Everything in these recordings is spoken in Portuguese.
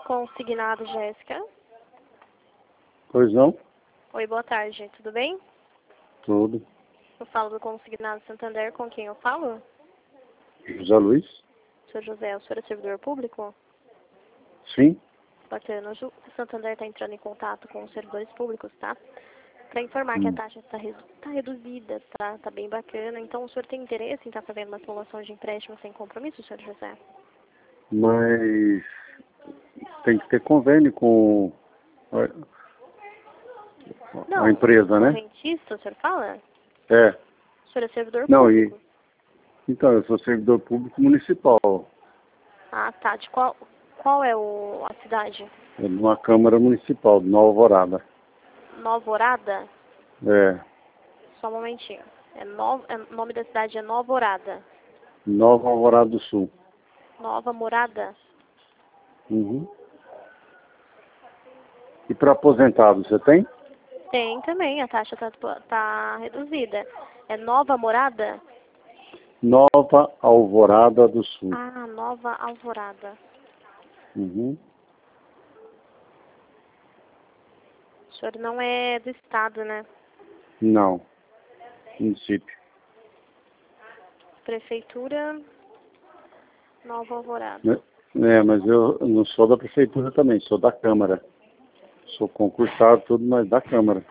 Consignado, Jéssica. Pois não? Oi, boa tarde, tudo bem? Tudo. Eu falo do Consignado Santander, com quem eu falo? José Luiz? Sou José, o senhor é servidor público? Sim. Bacana, o Santander está entrando em contato com os servidores públicos, tá? Para informar que a taxa está reduzida, tá bem bacana. Então, o senhor tem interesse em estar fazendo uma simulação de empréstimo sem compromisso, senhor José? Mas tem que ter convênio com a empresa, né? Correntista, o senhor fala? É. O senhor é servidor Não, público? então, eu sou servidor público municipal. Ah, tá. De qual é a cidade? É de uma Câmara Municipal, de Nova Alvorada. Nova Alvorada? É. Só um momentinho. O nome da cidade é Nova Alvorada. Nova Alvorada do Sul. Nova Morada? Uhum. E para aposentado, você tem? Tem também, a taxa tá reduzida. É Nova Morada? Nova Alvorada do Sul. Ah, Nova Alvorada. Uhum. O senhor não é do estado, né? Não. Município. Prefeitura Nova Alvorada. É, mas eu não sou da prefeitura também, sou da Câmara. Sou concursado, tudo, mas da Câmara.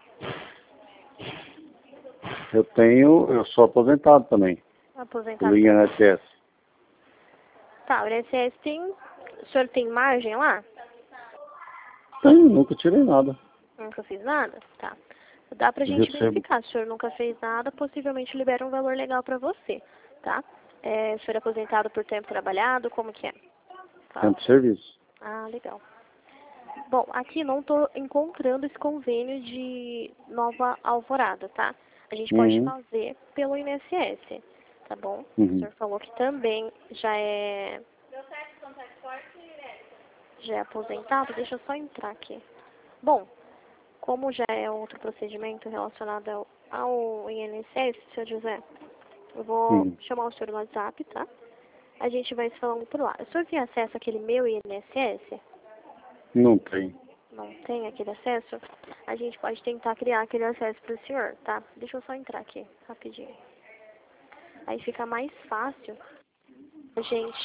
Eu sou aposentado também, pelo Aposentado também. INSS. Tá, o INSS tem... O senhor tem margem lá? Tenho, nunca tirei nada. Nunca fiz nada? Tá. Dá pra gente Recebo verificar. Se o senhor nunca fez nada, possivelmente libera um valor legal pra você, tá? O senhor é aposentado por tempo trabalhado, como que é? Fala. tempo de serviço. Ah, legal. Bom, aqui não tô encontrando esse convênio de Nova Alvorada, tá? A gente pode Uhum. fazer pelo INSS, tá bom? O Uhum. senhor falou que também já é aposentado. Deixa eu só entrar aqui. Bom, como já é outro procedimento relacionado ao INSS, senhor José, eu vou Uhum. chamar o senhor no WhatsApp, tá? A gente vai se falando por lá. O senhor tem acesso àquele meu INSS? Não tem. Não tem aquele acesso? A gente pode tentar criar aquele acesso para o senhor, tá? Deixa eu só entrar aqui, rapidinho. Aí fica mais fácil a gente